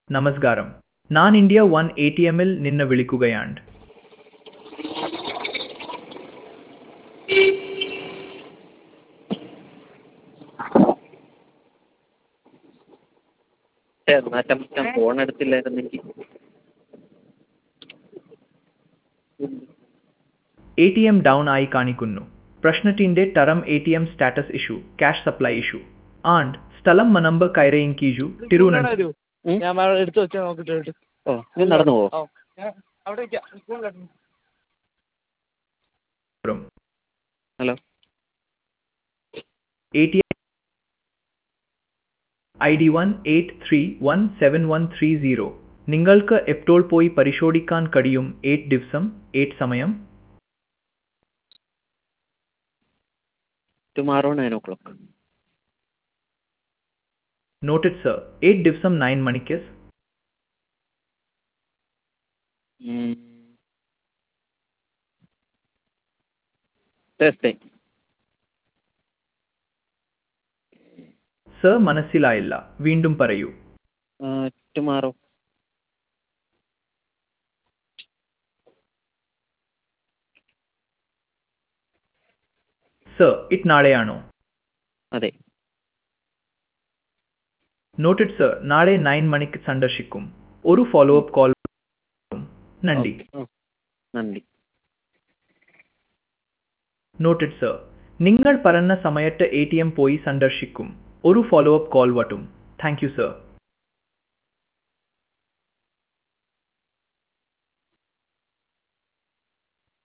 നമസ്കാരം. ഞാൻ India one ATMൽ നിന്ന് വിളിക്കുകയാണ്. എന്നാറ്റം ഞാൻ ഫോൺ എടുത്തില്ലായിരുന്നെങ്കിൽ ATM ഡൗൺ ആയി കാണിക്കുന്നു. പ്രശ്നത്തിന്റെ തരം ATM status issue, cash supply issue and സ്ഥലം നമ്പർ കൈറയിൻകീജു തിരുവനന്തപുരം. ഞാൻ എടുത്തു വെച്ചാൽ നോക്കിട്ട് ഓ ഇത് നടന്നു പോവോ? അവിടെ ഹലോ ATM ID 183171130. നിങ്ങൾക്ക് എപ്പോൾ പോയി പരിശോധിക്കാൻ കഴിയും? 8 ദിവസം 8 സമയം. Tomorrow 9 o'clock. Noted sir. 8 ദിവസം 9 മണിക്ക്. Thursday. സർ മനസ്സിലായില്ല, വീണ്ടും പറയൂ. ടുമാറോ. സർ ഇത് നാളെയാണോ? അതെ. Noted sir. നാളെ 9 മണിക്ക് സന്ദർശിക്കും. ഒരു ഫോളോ അപ്പ് കോൾ. നന്ദി. നന്ദി. Noted sir. നിങ്ങൾ പറഞ്ഞ സമയത്ത് ATM പോയി സന്ദർശിക്കും. ഒരു ഫോളോ അപ്പ് കോൾ വട്ടും. Thank you sir.